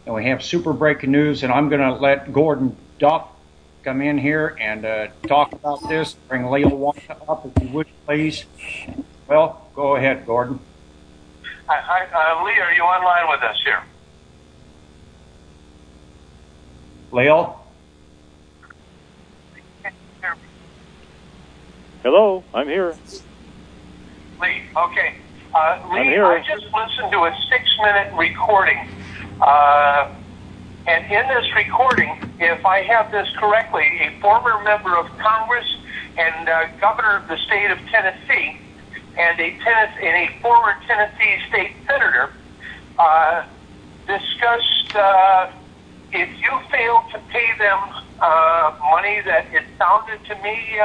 and we have super breaking news, and I'm going to let Gordon Duff come in here and talk about this. Bring Leo Wonta up, if you would, please. Well, go ahead, Gordon. Hi, Lee, are you online with us here? Leo? Hello, I'm here. Lee, okay. Lee, I'm here. I just listened to a 6-minute recording. And in this recording, if I have this correctly, a former member of Congress and governor of the state of Tennessee and a former Tennessee state senator discussed if you fail to pay them money that it sounded to me,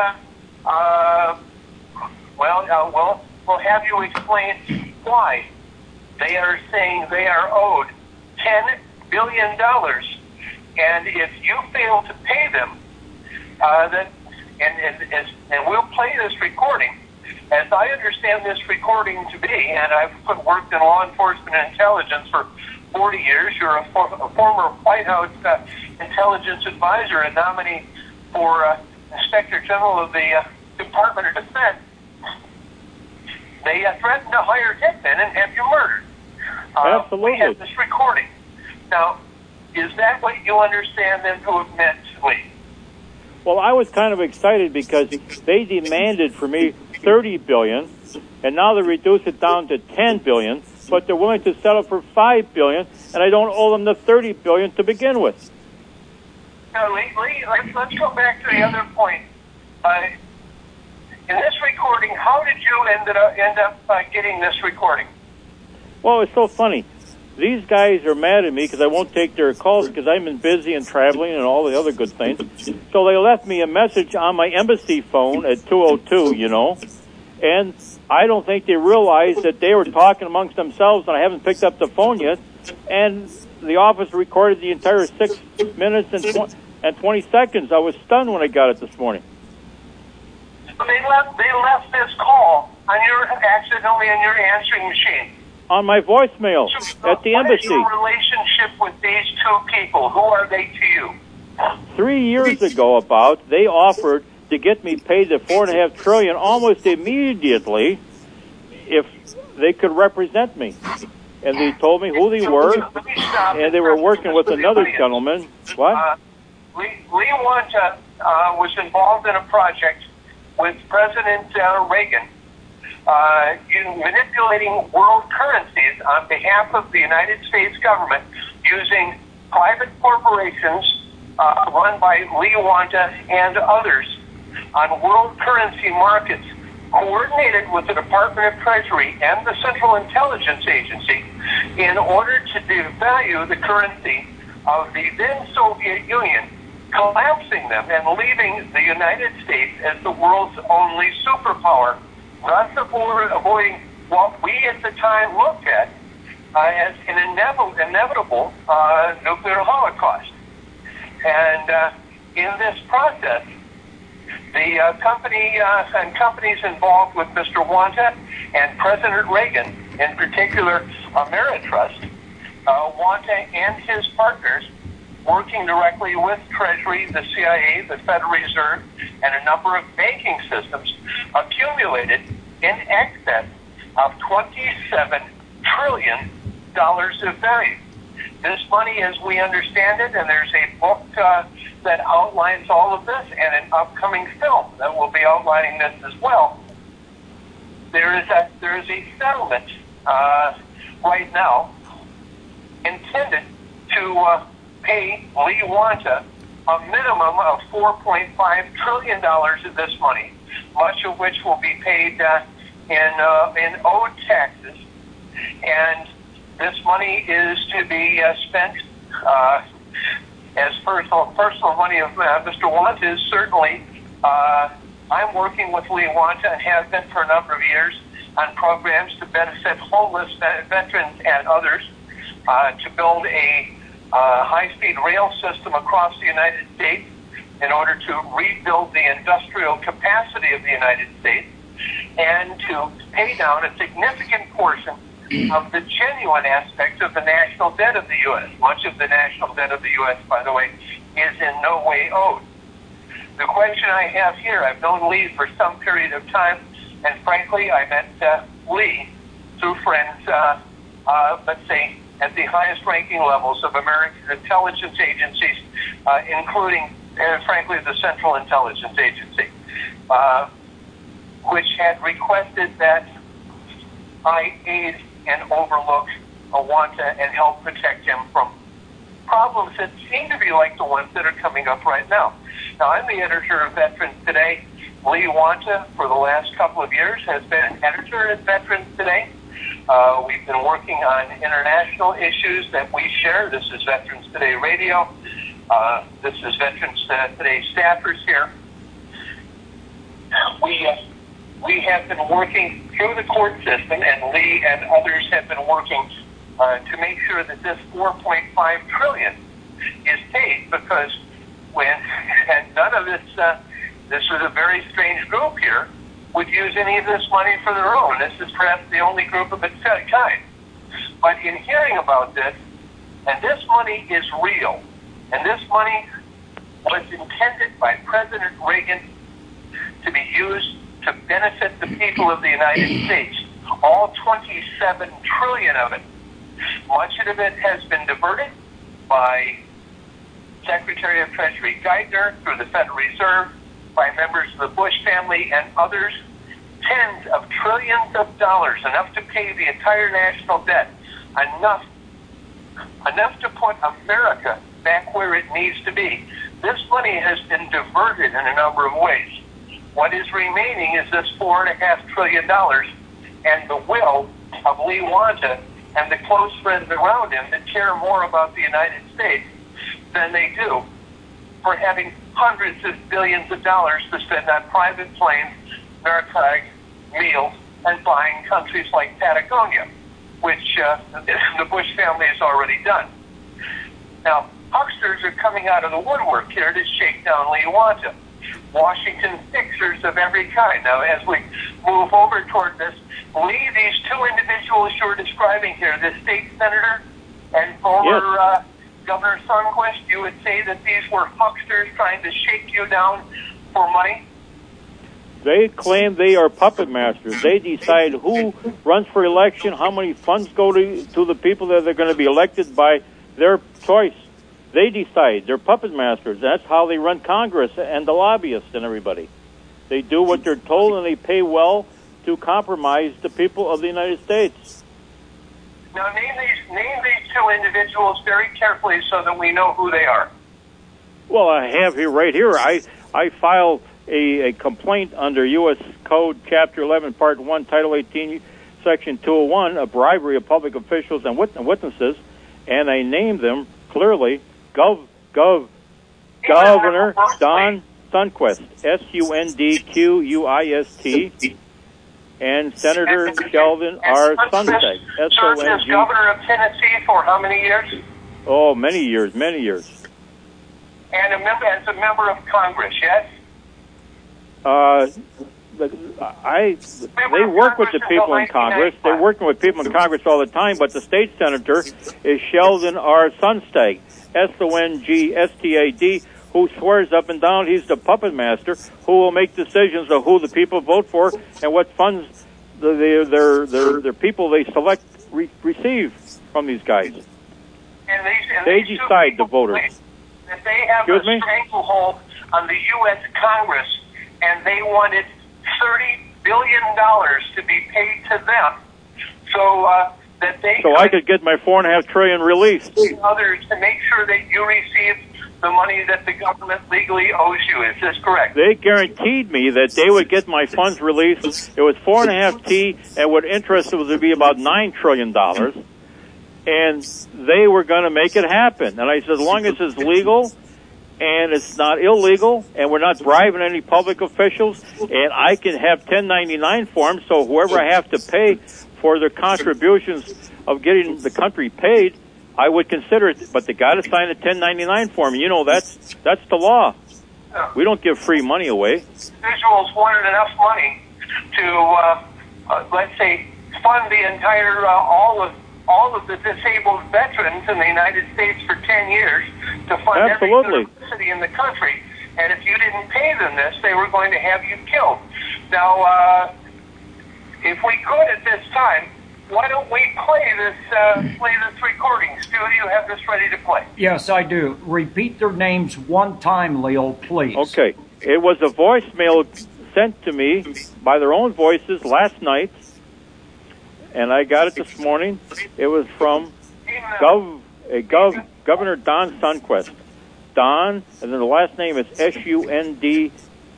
we'll have you explain why. They are saying they are owed $10 billion, and if you fail to pay them, and we'll play this recording. As I understand this recording to be, and I've worked in law enforcement and intelligence for 40 years. You're a former White House intelligence advisor and nominee for Inspector General of the Department of Defense. They threatened to hire hitmen and have you murdered. Absolutely. We have this recording. Now, is that what you understand them to have meant, Lee? Well, I was kind of excited because they demanded for me $30 billion, and now they reduced it down to $10 billion, but they're willing to settle for $5 billion, and I don't owe them the $30 billion to begin with. Now, Lee, let's go back to the other point. In this recording, how did you end up getting this recording? Well, it's so funny. These guys are mad at me because I won't take their calls because I've been busy and traveling and all the other good things. So they left me a message on my embassy phone at 202, and I don't think they realized that they were talking amongst themselves, and I haven't picked up the phone yet. And the office recorded the entire 6 minutes and 20 seconds. I was stunned when I got it this morning. They left this call accidentally on your answering machine. On my voicemail at the embassy. What is your relationship with these two people? Who are they to you? 3 years ago, they offered to get me paid the $4.5 trillion almost immediately if they could represent me. And they told me who they were, and they were working with another gentleman. What? Lee Wonta was involved in a project with President Reagan, manipulating world currencies on behalf of the United States government using private corporations run by Lee Wonta and others on world currency markets, coordinated with the Department of Treasury and the Central Intelligence Agency in order to devalue the currency of the then Soviet Union, collapsing them and leaving the United States as the world's only superpower, thus avoiding what we at the time looked at as an inevitable nuclear holocaust. And in this process, the companies involved with Mr. Wonta and President Reagan, in particular Ameritrust, Wonta and his partners, working directly with Treasury, the CIA, the Federal Reserve, and a number of banking systems, accumulated in excess of $27 trillion of value. This money, as we understand it, and there's a book that outlines all of this, and an upcoming film that will be outlining this as well. There is a settlement right now intended to pay Lee Wonta a minimum of $4.5 trillion of this money, much of which will be paid in owed taxes. And this money is to be spent as personal money of Mr. Wonta is certainly. I'm working with Lee Wonta and have been for a number of years on programs to benefit homeless veterans and others, to build a high-speed rail system across the United States in order to rebuild the industrial capacity of the United States and to pay down a significant portion of the genuine aspects of the national debt of the U.S. Much of the national debt of the U.S., by the way, is in no way owed. The question I have here, I've known Lee for some period of time, and frankly, I met Lee through friends, let's say, at the highest ranking levels of American intelligence agencies, including, frankly, the Central Intelligence Agency, which had requested that I aid and overlook Iwanta and help protect him from problems that seem to be like the ones that are coming up right now. Now, I'm the editor of Veterans Today. Lee Iwanta, for the last couple of years, has been an editor at Veterans Today. We've been working on international issues that we share. This is Veterans Today Radio. This is Veterans Today staffers here. We have been working through the court system, and Lee and others have been working to make sure that this $4.5 trillion is paid, because and none of this, this is a very strange group here, would use any of this money for their own. This is perhaps the only group of its kind. But in hearing about this, and this money is real, and this money was intended by President Reagan to be used to benefit the people of the United States, all 27 trillion of it. Much of it has been diverted by Secretary of Treasury Geithner through the Federal Reserve, by members of the Bush family and others. Tens of trillions of dollars, enough to pay the entire national debt, enough to put America back where it needs to be. This money has been diverted in a number of ways. What is remaining is this $4.5 trillion and the will of Lee Iwanta and the close friends around him that care more about the United States than they do for having hundreds of billions of dollars to spend on private planes, narcotic meals, and buying countries like Patagonia, which the Bush family has already done. Now, hucksters are coming out of the woodwork here to shake down Lee Iwanta. Washington fixers of every kind. Now, as we move over toward this, Lee, these two individuals you're describing here, the state senator and former Governor Sundquist, you would say that these were hucksters trying to shake you down for money? They claim they are puppet masters. They decide who runs for election, how many funds go to the people that are going to be elected by their choice. They decide. They're puppet masters. That's how they run Congress and the lobbyists and everybody. They do what they're told, and they pay well to compromise the people of the United States. Now, name these two individuals very carefully so that we know who they are. Well, I have here right here. I filed a complaint under U.S. Code Chapter 11, Part 1, Title 18, Section 201, of bribery of public officials and witnesses, and I named them clearly Governor Don Sundquist, Sundquist, and Senator Sheldon R. Sundquist, Served as governor of Tennessee for how many years? Oh, many years. And as a member of Congress, yes? They work with the people in Congress. They're working with people in Congress all the time, but the state senator is Sheldon R. Sundquist, Sungstad, who swears up and down he's the puppet master who will make decisions of who the people vote for and what funds their people they select receive from these guys. They decide, the voters. That they have a stranglehold on the U.S. Congress, and they wanted $30 billion to be paid to them, so that they I could get my $4.5 trillion released. Others to make sure that you receive the money that the government legally owes you. Is this correct? They guaranteed me that they would get my funds released. It was 4.5 T, and what interest was to be about $9 trillion. And they were going to make it happen. And I said, as long as it's legal and it's not illegal and we're not bribing any public officials, and I can have 1099 forms, so whoever I have to pay for their contributions of getting the country paid, I would consider it. But they got to sign a 1099 form. You know, that's the law. We don't give free money away. Individuals wanted enough money to, let's say, fund the entire all of the disabled veterans in the United States for 10 years to fund every university in the country. And if you didn't pay them this, they were going to have you killed. Now, if we could at this time, why don't we play this recording? Stu, do you have this ready to play? Yes, I do. Repeat their names one time, Leo, please. Okay. It was a voicemail sent to me by their own voices last night, and I got it this morning. It was from Governor Don Sundquist. Don, and then the last name is Sundquist.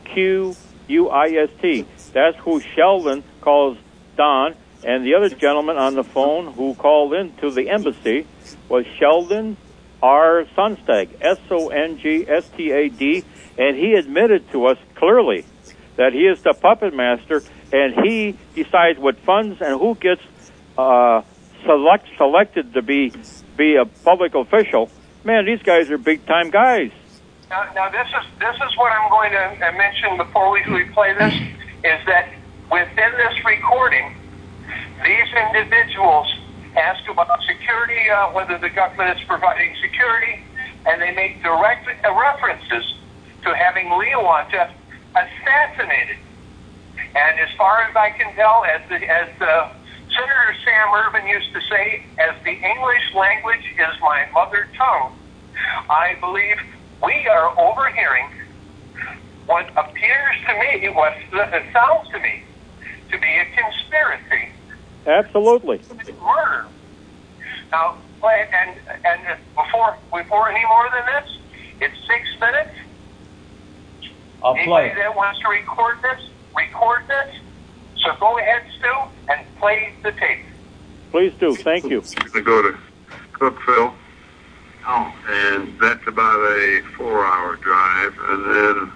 That's who Sheldon calls Don. And the other gentleman on the phone who called in to the embassy was Sheldon R. Sunstad, Songstad, and he admitted to us clearly that he is the puppet master, and he decides what funds and who gets selected to be a public official. Man, these guys are big-time guys. Now this is what I'm going to mention before we play this, is that within this recording, these individuals ask about security, whether the government is providing security, and they make direct references to having Leo-Wanta assassinated. And as far as I can tell, as Senator Sam Ervin used to say, as the English language is my mother tongue, I believe we are overhearing what appears to me, what sounds to me, to be a conspiracy. Absolutely. Murder. Now, and before any more than this, it's 6 minutes. I'll play. Anybody that wants to record this. So go ahead, Stu, and play the tape. Please do. Thank you. We go to Cookville, and that's about a 4-hour drive, and then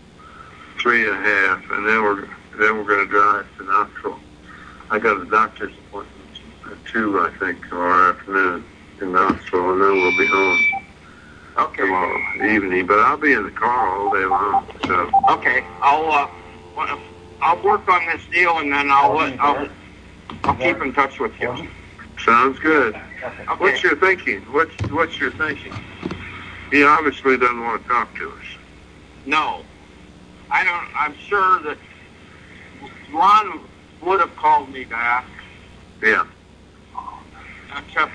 3.5, and then we're going to drive to Knoxville. I got a doctor's appointment at 2, I think, tomorrow afternoon in Knoxville, and then we'll be home tomorrow evening. But I'll be in the car all day long. So okay, I'll work on this deal, and then I'll keep in touch with you. Sounds good. Okay. What's your thinking? What's your thinking? He obviously doesn't want to talk to us. No, I don't. I'm sure that Ron would have called me back. Yeah. Except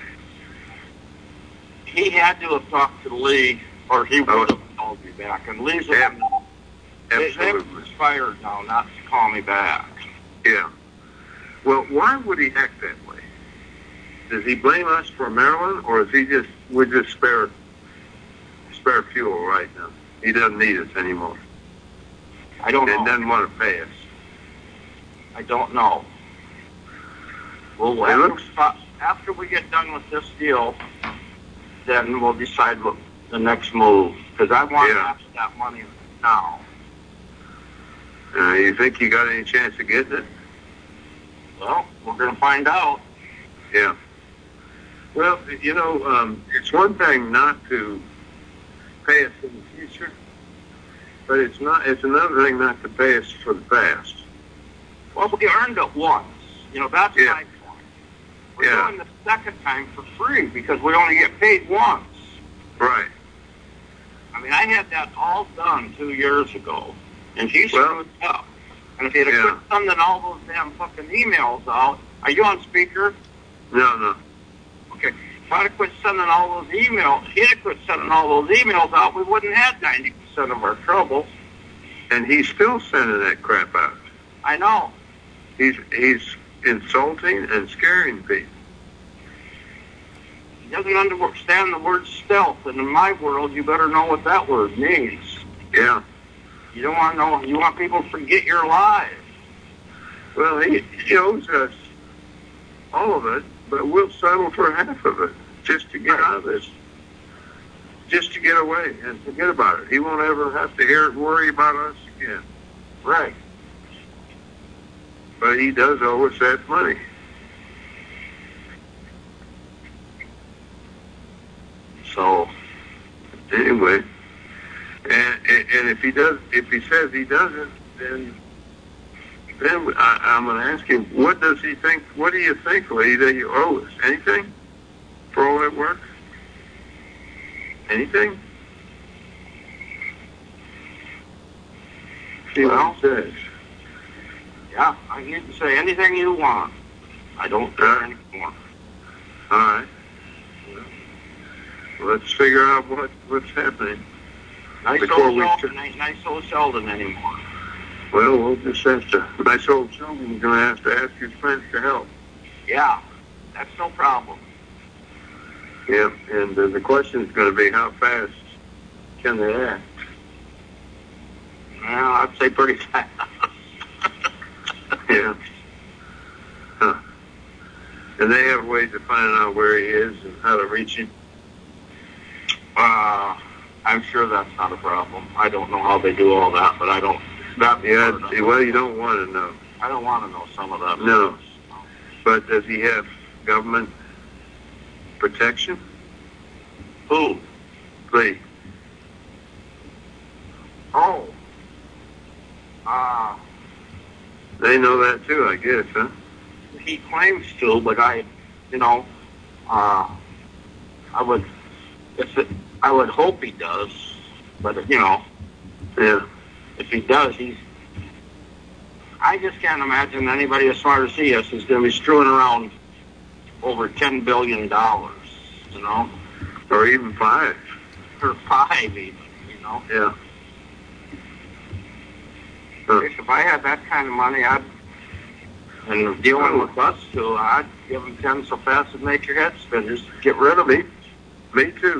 he had to have talked to Lee, or he would have called me back. And Lee's they inspired now not to call me back. Yeah. Well, why would he act that way? Does he blame us for Maryland, or is he we're just spare fuel right now? He doesn't need us anymore. I don't know. And doesn't want to pay us. I don't know. Well, after we get done with this deal, then we'll decide what the next move. Because I want to have that money now. You think you got any chance of getting it? Well, we're going to find out. Yeah. Well, it's one thing not to pay us in the future, but it's another thing not to pay us for the past. Well, we earned it once. That's my point. We're doing the second time for free because we only get paid once. Right. I mean, I had that all done 2 years ago, and he screwed up. And if he'd have quit sending all those damn fucking emails out, are you on speaker? No. Okay. If I'd have quit sending all those emails, he'd have quit sending all those emails out, we wouldn't have 90% of our trouble. And he's still sending that crap out. I know. He's insulting and scaring people. He doesn't understand the word stealth, and in my world, you better know what that word means. Yeah. You don't want to know. You want people to forget your lives. Well, he owes us all of it, but we'll settle for half of it just to get out of this, just to get away and forget about it. He won't ever have to worry about us again. Right. But he does owe us that money. So, anyway, and if he says he doesn't, then then I'm going to ask you, what does he think? What do you think, Lee, that you owe us? Anything for all that work? Anything? See what he says. Yeah, I can say anything you want. I don't care anymore. All right. Well, let's figure out what's happening. Nice old Sheldon ain't nice old Sheldon anymore. Well, we'll just have to. Nice old Sheldon's going to have to ask his friends to help. Yeah, that's no problem. Yeah, and the question is going to be, how fast can they act? Well, I'd say pretty fast. Yeah. Huh. And they have ways of finding out where he is and how to reach him? I'm sure that's not a problem. I don't know how they do all that, but I don't. Well, you don't want to know. I don't want to know some of that. No. But does he have government protection? Who? Lee. Oh. They know that too, I guess, huh? He claims to, but I would hope he does. But yeah. If he does, I just can't imagine anybody as smart as he is going to be screwing around over $10 billion, you know? Or even 5. Or 5 even, you know? Yeah. If I had that kind of money, and dealing with us too, I'd give them 10 so fast it'd make your head spin. Just get rid of me. Me too.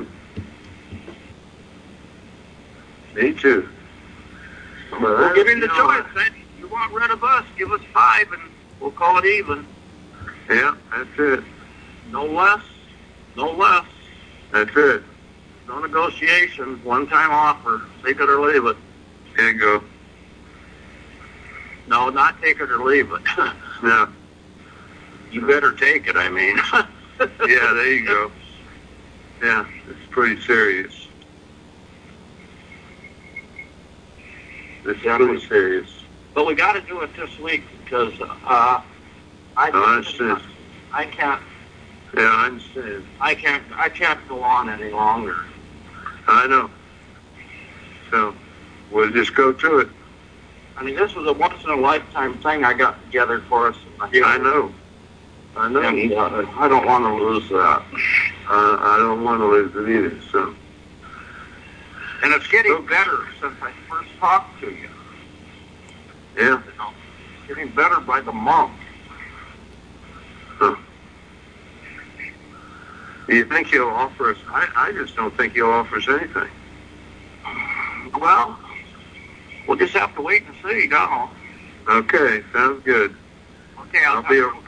Me too. We'll give him the choice. You want rid of us, give us 5 and we'll call it even. Yeah, that's it. No less. No less. That's it. No negotiations. One-time offer. Take it or leave it. There you go. No, not take it or leave it. No. You better take it, I mean. Yeah, there you go. Yeah, it's pretty serious. It's pretty serious. But we got to do it this week because I understand. I can't. Yeah, I understand. I can't go on any longer. I know. So we'll just go to it. I mean, this was a once-in-a-lifetime thing I got together for us. I know. And I don't want to lose that. I don't want to lose it either. So. And it's getting better since I first talked to you. Yeah. It's getting better by the month. Huh. Do you think he'll offer us? I just don't think he'll offer us anything. Well, we'll just have to wait and see now. Okay, sounds good. Okay, I'll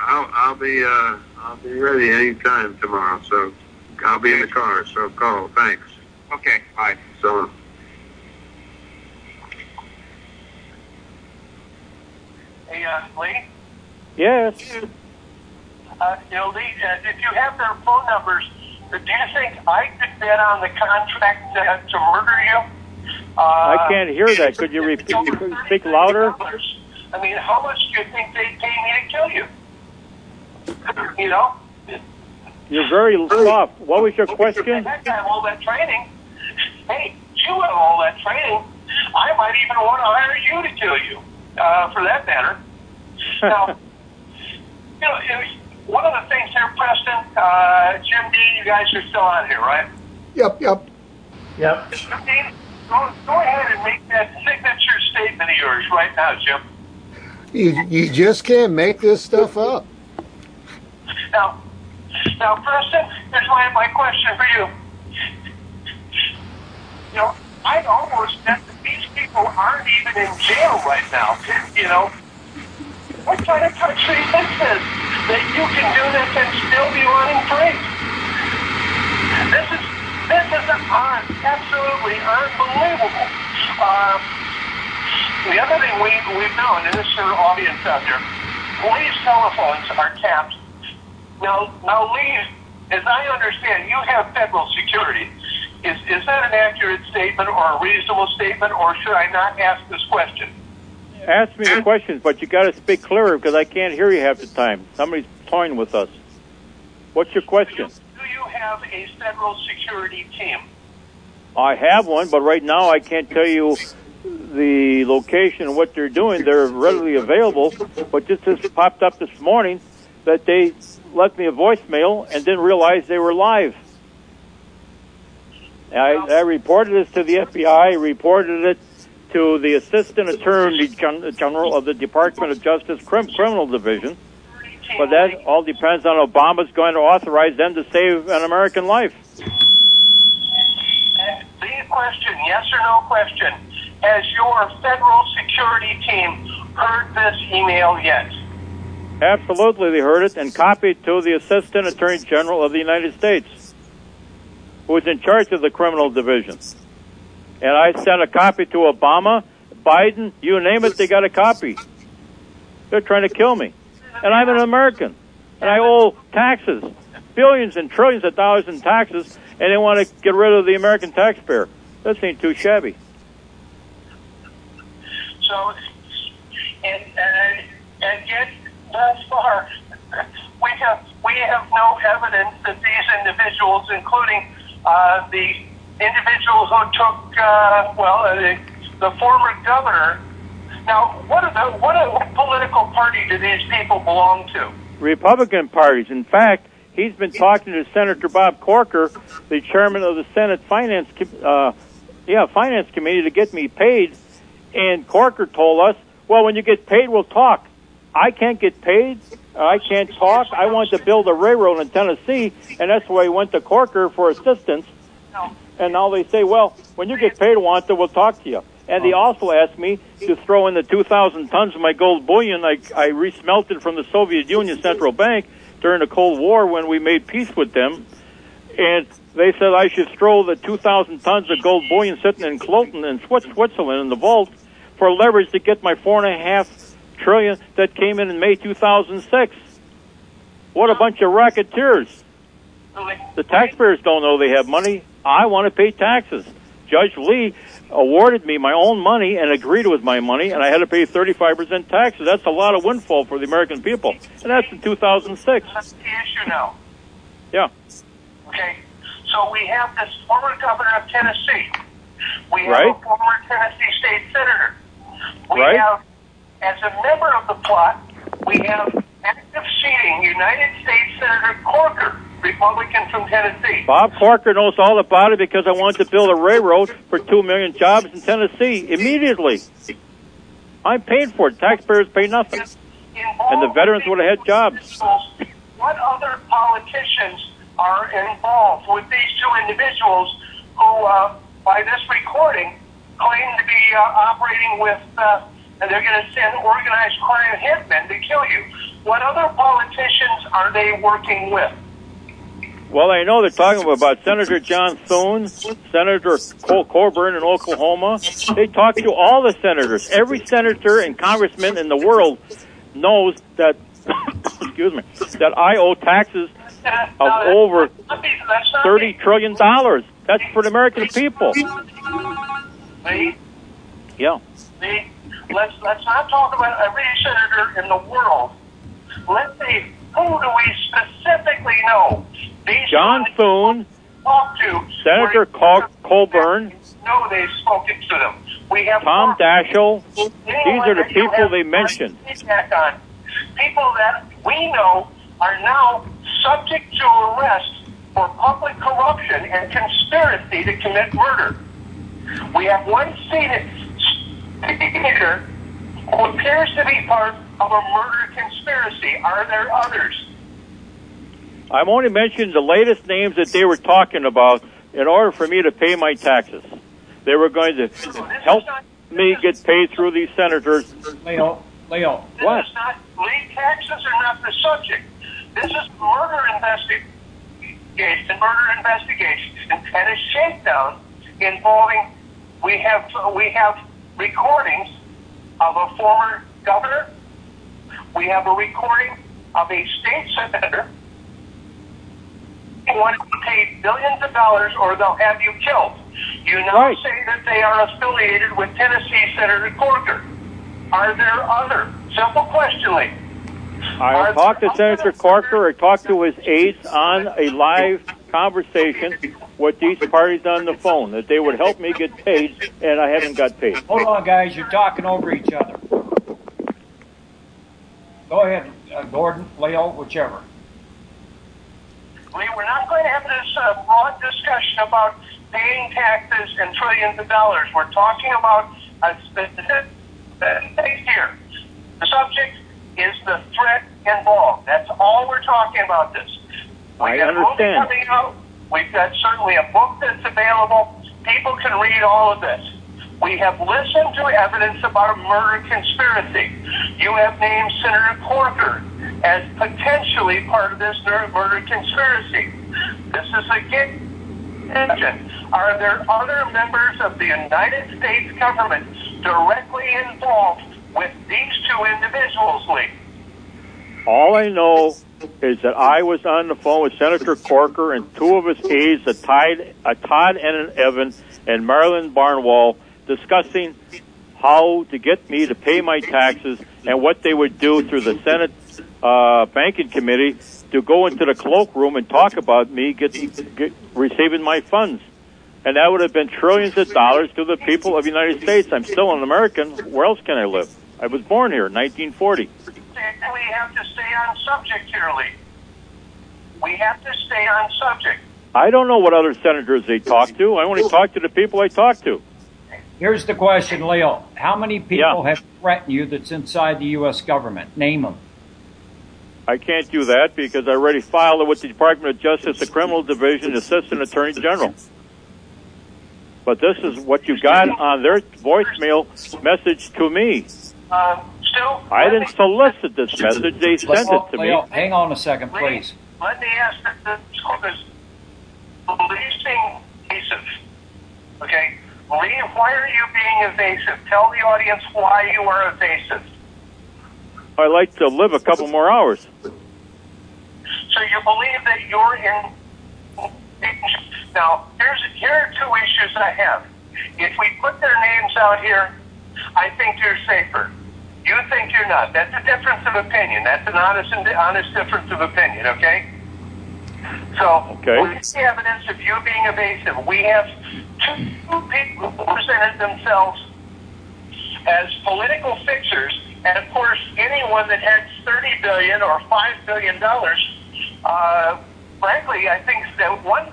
be ready anytime tomorrow. So I'll be in the car. So call. Thanks. Okay, bye. So. Hey, Lee? Yes. Lee, if you have their phone numbers, do you think I could bet on the contract to murder you? I can't hear that. Could you speak louder? I mean, how much do you think they'd pay me to kill you? You know? You're very soft. What was your question? That guy, all that training. Hey, you have all that training. I might even want to hire you to kill you, for that matter. Now, one of the things here, Preston, Jim Dean, you guys are still on here, right? Yep. Jim Dean, go ahead and make that signature statement of yours right now, Jim. You just can't make this stuff up. Now, Preston, here's my question for you. I'd almost bet that these people aren't even in jail right now. What kind of country is this? That you can do this and still be running free? This is absolutely unbelievable. The other thing we've known, and this is our audience out there, police telephones are tapped. Now, Lee, as I understand, you have federal security. Is that an accurate statement or a reasonable statement, or should I not ask this question? Ask me the questions, but you got to speak clearer because I can't hear you half the time. Somebody's toying with us. What's your question? Do you have a federal security team? I have one, but right now I can't tell you the location and what they're doing. They're readily available, but just popped up this morning that they left me a voicemail and didn't realize they were live. I reported this to the FBI, reported it to the Assistant Attorney General of the Department of Justice Criminal Division, but that all depends on Obama's going to authorize them to save an American life. The question, yes or no question, has your federal security team heard this email yet? Absolutely, they heard it and copied to the Assistant Attorney General of the United States, who is in charge of the criminal division. And I sent a copy to Obama, Biden, you name it, they got a copy. They're trying to kill me. And I'm an American. And I owe taxes, billions and trillions of dollars in taxes, and they want to get rid of the American taxpayer. That ain't too shabby. So, and yet, thus far, we have no evidence that these individuals, including the individual who took, the former governor. Now, what political party do these people belong to? Republican parties. In fact, he's been talking to Senator Bob Corker, the chairman of the Senate Finance Committee, to get me paid. And Corker told us, well, when you get paid, we'll talk. I can't get paid. I can't talk. I want to build a railroad in Tennessee, and that's why I went to Corker for assistance. And now they say, well, when you get paid, Wanta, we'll talk to you. And they also asked me to throw in the 2,000 tons of my gold bullion I resmelted from the Soviet Union Central Bank during the Cold War when we made peace with them. And they said I should throw the 2,000 tons of gold bullion sitting in Cloten in Switzerland in the vault for leverage to get my $4.5 trillion that came in May 2006. What a bunch of racketeers. The taxpayers don't know they have money. I want to pay taxes. Judge Lee awarded me my own money and agreed it was my money, and I had to pay 35% taxes. That's a lot of windfall for the American people. And that's in 2006. That's the issue now. Yeah. Okay. So we have this former governor of Tennessee. We have Right. a former Tennessee state senator. We Right. have, as a member of the plot, we have active seating United States Senator Corker, Republican from Tennessee. Bob Corker knows all about it because I wanted to build a railroad for 2 million jobs in Tennessee immediately. I'm paying for it. Taxpayers pay nothing. And the veterans would have had jobs. What other politicians are involved with these two individuals who, by this recording, claim to be operating with, and they're going to send organized crime hitmen to kill you? What other politicians are they working with? Well, I know they're talking about Senator John Thune, Senator Cole Coburn in Oklahoma. They talk to all the senators. Every senator and congressman in the world knows that, excuse me, that I owe taxes of over $30 trillion. That's for the American people. See? Yeah. See? Let's not talk about every senator in the world. Let's see, who do we specifically know? These John Thune, Senator Coburn, no, they've spoken to them. We have Tom Daschle. These are the people they mentioned. People that we know are now subject to arrest for public corruption and conspiracy to commit murder. We have one senator who appears to be part of a murder conspiracy. Are there others? I'm only mentioning the latest names that they were talking about in order for me to pay my taxes. They were going to help me get paid through these senators. Leo. What? This is not, lead taxes are not the subject. This is murder investigation and a shakedown involving, we have recordings of a former governor. We have a recording of a state senator who wanted to pay billions of dollars or they'll have you killed. You now say that they are affiliated with Tennessee Senator Corker. Are there other? Simple question, Lee. I talked to Senator Corker. I talked to his aides on a live conversation with these parties on the phone that they would help me get paid, and I haven't got paid. Hold on, guys. You're talking over each other. Go ahead, Gordon, Leo, whichever. Lee, we're not going to have this broad discussion about paying taxes and trillions of dollars. We're talking about a specific thing here. The subject is the threat involved. That's all we're talking about this. I understand. Coming out. We've got certainly a book that's available. People can read all of this. We have listened to evidence about a murder conspiracy. You have named Senator Corker as potentially part of this murder conspiracy. This is a engine. Are there other members of the United States government directly involved with these two individuals, Lee? All I know is that I was on the phone with Senator Corker and two of his aides, a Todd and an Evan, and Marilyn Barnwell, discussing how to get me to pay my taxes and what they would do through the Senate Banking Committee to go into the cloakroom and talk about me receiving my funds. And that would have been trillions of dollars to the people of the United States. I'm still an American. Where else can I live? I was born here in 1940. We have to stay on subject here, Lee. We have to stay on subject. I don't know what other senators they talk to. I only talk to the people I talk to. Here's the question, Leo. How many people have threatened you that's inside the U.S. government? Name them. I can't do that because I already filed it with the Department of Justice, the Criminal Division, Assistant Attorney General. But this is what you got on their voicemail message to me. I didn't solicit this message. They sent it to me. Hang on a second, please. Let me ask this question. Policing evasive. Okay? Lee, why are you being evasive? Tell the audience why you are evasive. I'd like to live a couple more hours. So you believe that you're in... Now, here are two issues I have. If we put their names out here, I think you're safer. You think you're not. That's a difference of opinion. That's an honest difference of opinion, okay? So, we see evidence of you being evasive. We have two people who presented themselves as political fixers, and of course, anyone that had $30 billion or $5 billion, frankly, I think that one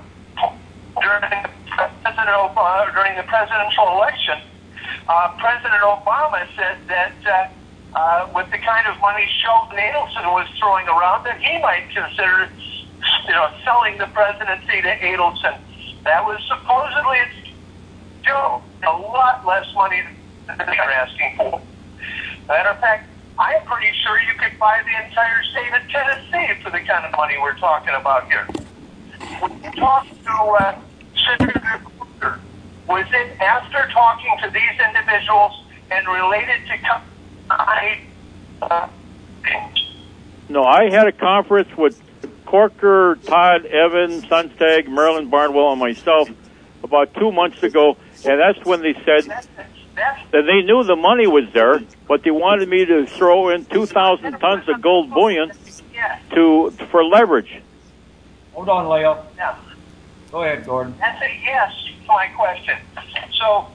during the presidential election, President Obama said that with the kind of money Sheldon Adelson was throwing around, that he might consider, selling the presidency to Adelson. That was supposedly a lot less money than they are asking for. Matter of fact, I'm pretty sure you could buy the entire state of Tennessee for the kind of money we're talking about here. When you talk to Senator Corker, was it after talking to these individuals and related to No, I had a conference with Corker, Todd, Evan, Sunstag, Marilyn Barnwell, and myself about 2 months ago, and that's when they said that they knew the money was there, but they wanted me to throw in 2,000 tons of gold bullion for leverage. Hold on, Leo. Yeah. Go ahead, Gordon. That's a yes to my question. So,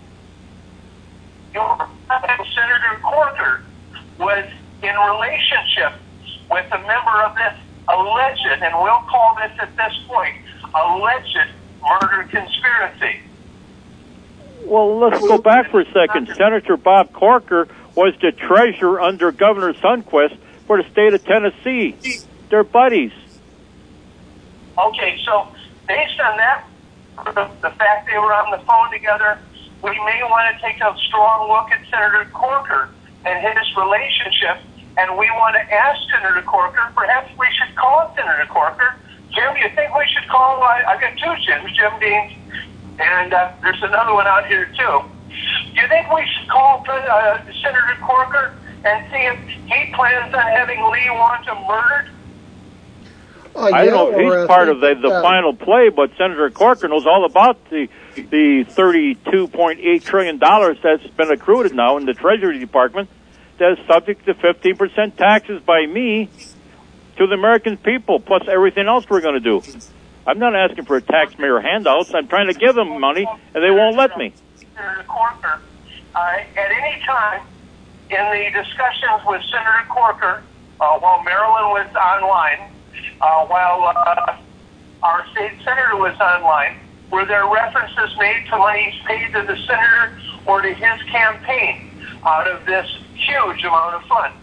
Senator Corker was in relationship with a member of this alleged, and we'll call this at this point, alleged murder conspiracy. Well, let's go back for a second. Senator Bob Corker was the treasurer under Governor Sundquist for the state of Tennessee. They're buddies. Okay, so based on that, the fact they were on the phone together, we may want to take a strong look at Senator Corker and his relationship, and we want to ask Senator Corker, perhaps we should call Senator Corker. Jim, you think we should call, I've got two Jims, Jim Dean, and there's another one out here too. Do you think we should call Senator Corker and see if he plans on having Lee Wanta murdered? I don't know if he's part of the final play, but Senator Corker knows all about the $32.8 trillion that's been accrued now in the Treasury Department that's subject to 15% taxes by me to the American people, plus everything else we're going to do. I'm not asking for a taxpayer handouts. I'm trying to give them money, and they won't let me. Senator Corker, at any time in the discussions with Senator Corker, while Marilyn was online, while our state senator was online, were there references made to monies paid to the senator or to his campaign out of this huge amount of funds?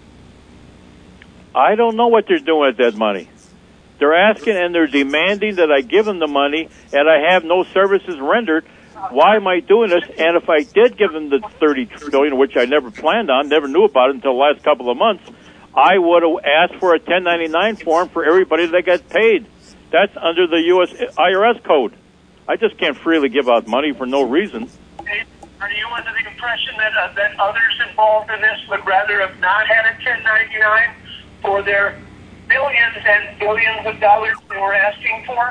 I don't know what they're doing with that money. They're asking and they're demanding that I give them the money, and I have no services rendered. Why am I doing this? And if I did give them the $30 billion, which I never planned on, never knew about it until the last couple of months, I would have asked for a 1099 form for everybody that got paid. That's under the U.S. IRS code. I just can't freely give out money for no reason. Are you under the impression that that others involved in this would rather have not had a 1099 for their billions and billions of dollars they were asking for?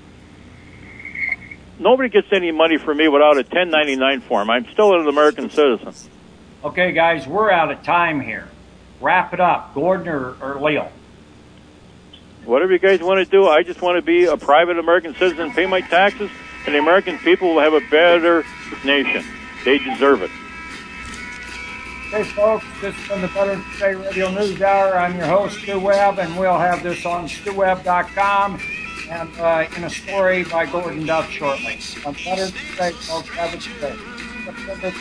Nobody gets any money from me without a 1099 form. I'm still an American citizen. Okay, guys, we're out of time here. Wrap it up, Gordon or Leo. Whatever you guys want to do, I just want to be a private American citizen, pay my taxes, and the American people will have a better nation. They deserve it. Hey, folks, this has been the Veterans Day Radio News Hour. I'm your host, Stu Webb, and we'll have this on StuWebb.com and in a story by Gordon Duff shortly. On Veterans Day, folks, have a good day.